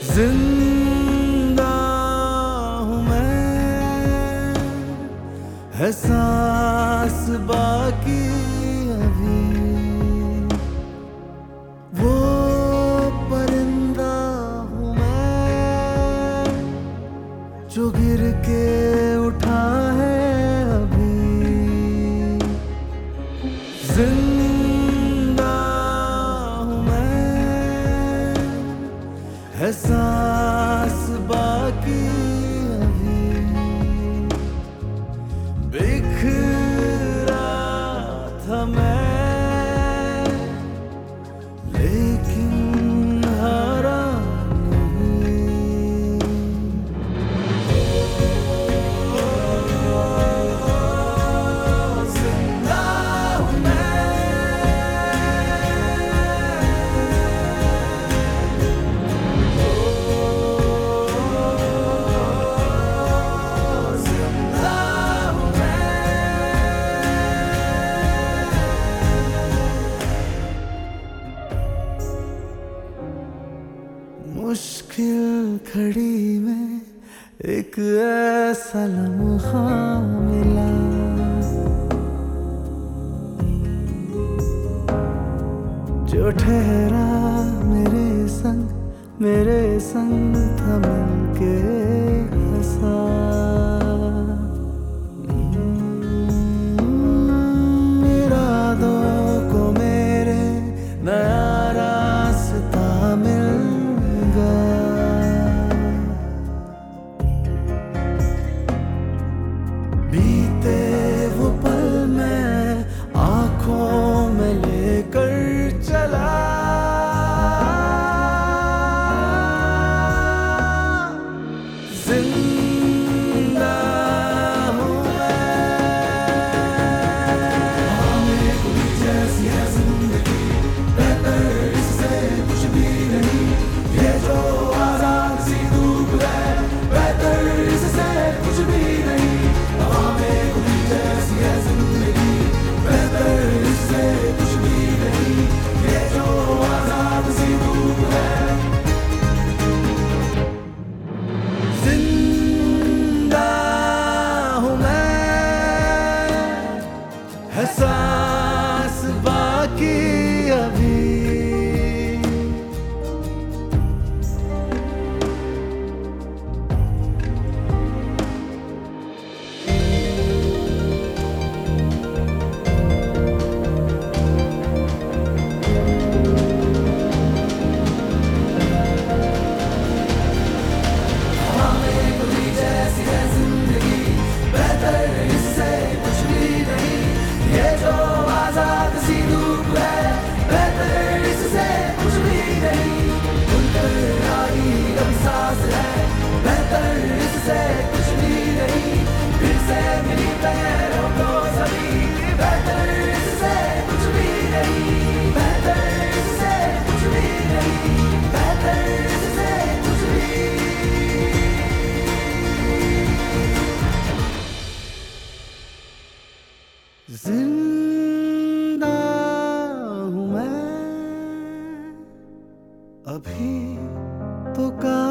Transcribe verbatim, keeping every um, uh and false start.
जिंदा हूँ मैं, है सांस बाकी अभी। वो परिंदा हूँ मैं जो गिर के उठा है अभी। जिंदा हूँ मैं, है सांस बाकी अभी। बिखरा था मैं लेकिन हारा नहीं। जिंदा हूँ मैं, मुश्किल घड़ी में एक ऐसा लम्हा मिला, जो ठहरा मेरे संग, मेरे संग था मिलके हंसा। इरादों को मेरे नया रास्ता मिल बीते वो पल मैं आंखों में लेकर चला। जिंदा हूँ मैं, हमें कोई जैसी है जिंदगी, बेहतर इससे कुछ भी नहीं। ये जो आजाद सी धूप है, बेहतर इससे कुछ भी नहीं। हमें कोई जैसी है जिंदगी, बेहतर इससे कुछ भी नहीं। ये जो आजाद सी धूप है। जिंदा हूँ मैं, है सांस बाकी अभी। जिंदा हूँ मैं, अभी तो का